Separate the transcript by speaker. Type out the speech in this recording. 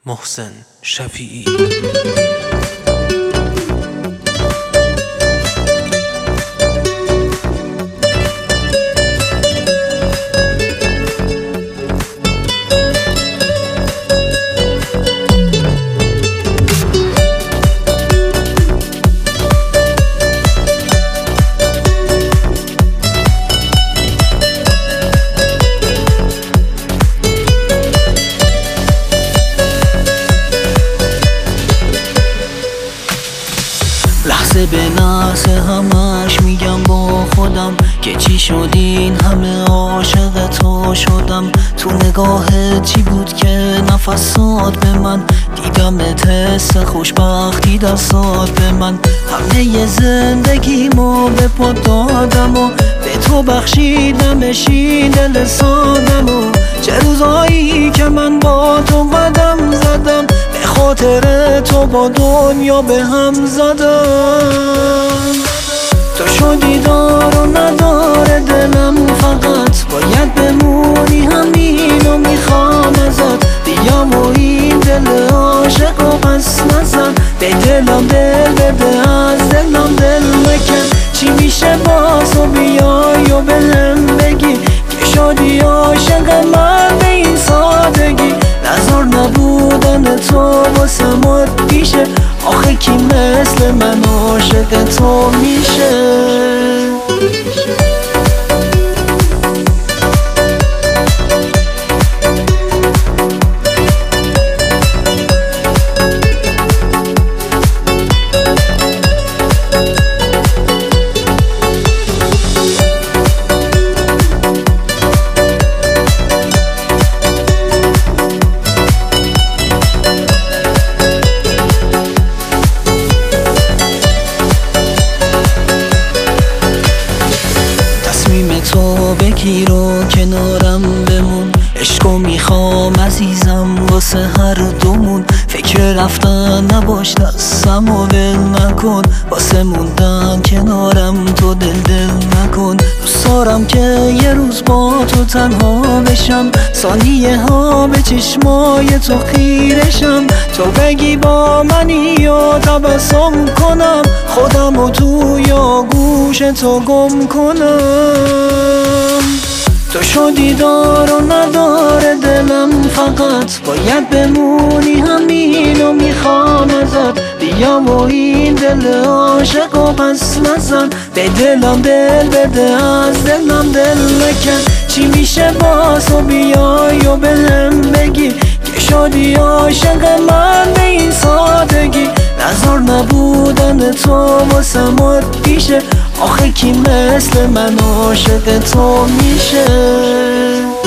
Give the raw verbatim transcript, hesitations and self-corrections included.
Speaker 1: محسن شفیعی.
Speaker 2: لحظه به لحظه همش میگم با خودم که چی شد این همه عاشق تو شدم. تو نگاهت چی بود که نفس داد به من، دیدمت حس خوشبختی دستات به من. همه ی زندگیمو به پا دادم و به تو بخشیدمش این دل سادم. و چه روزایی که من با تو قدم زدم، به خاطر تو با دنیا به هم زدم. تو شدی دار و نداره دلم، فقط باید بمونی همینو میخوام ازت. بیام و این دل عاشق و پس نزن، به دلم دل بده از دلم دل مکن. چی میشه باز و بیای و بهم بگی که شدی عاشق من به این سادگی. نظر نبودن تو واسم پیشه، آخه کی مثل من عاشق تو میشه؟ تو بگیر و کنارم بمون، عشقو میخوام عزیزم واسه هر دومون. فکر رفتن نباش دستم و ول نکن، واسه موندن کنارم تو دل دل نکن. دوست دارم که یه روز با تو تنها بشم، ثانیه ها به چشمای تو خیرشم. تو بگی با منی و تبسم کنم، خودم و توی آغوش تو گم کنم. تو شدی دار و نداره دلم، فقط باید بمونی همینو میخوام ازت. بیام و این دل عاشق و پس نزن، به دلم دل بده از دلم دل مکن. چی میشه باز و بیای و بهم بگی که شدی عاشق من به این سادگی. نظر نبودن تو واسم پیشه، آخه کی مثل من عاشق تو میشه؟